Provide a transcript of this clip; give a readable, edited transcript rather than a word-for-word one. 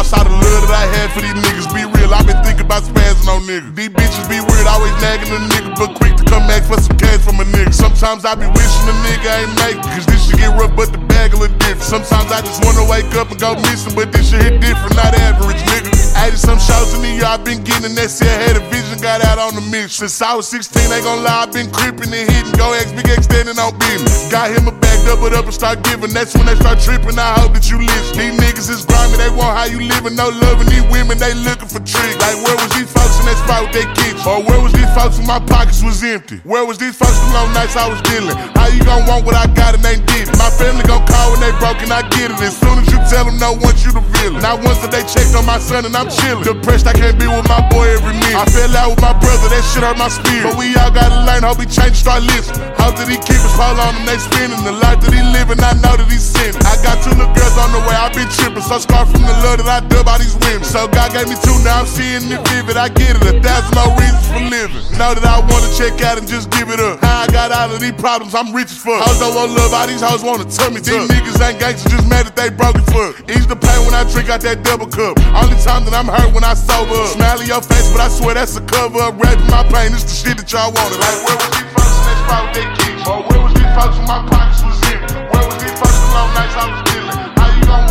lost all the love that I had for these niggas. Be real, I been thinking about spazzing on niggas. These bitches be weird, always nagging a nigga, but quick to come back for some cash from a nigga. Sometimes I be wishing a nigga ain't make it, cause this shit get rough, but the bag a little different. Sometimes I just wanna wake up and go missing, but this shit hit different, not average, nigga. 80 some shows in the year I been getting, and that shit had a vision, got out on the mission. Since I was 16, ain't gon' lie, I been creeping and hitting. Go X, Big X standing on business. Got him a bag, double up and start giving. That's when they start tripping, I hope that you listen. These niggas is grimy, they want how you living. No loving these women, they looking for tricks. Like where was these folks in that spot with their kids? Or where was these folks when my pockets was empty? Where was these folks the long nights I was dealing? How you gon' want what I got and ain't did it? My family gon' call when they broke and I get it. As soon as you tell them no, want you to feel it. Not once that they checked on my son and I'm chillin'. Depressed, I can't be with my boy every minute. I fell out with my brother, that shit hurt my spirit. But we all gotta learn, hope he change, start listening. Hope that he keep his pole on and they spinning. The life that he living, I know that he's sinning. I got 2 little girls on the way, I been tripping. So scarred from the love that I dub all these women. So God gave me 2, now I'm seeing it vivid. I get it, 1,000 more reasons for living. Know that I wanna check out and just give it up. How I got out of these problems, I'm rich as fuck. Hoes don't want love, all these hoes wanna tell me. These niggas ain't gangsters, just mad that they broke it fuck. Ease the pain when I drink out that double cup. Only time that I'm hurt when I sober up. Smile in your face, but I swear that's a cover up. Rapping my pain, it's the shit that y'all wanted. Like where was these folks in that spot with their kids? Or where was these folks when my pockets was empty? Where was these folks the long nights I was dealing? How you gon'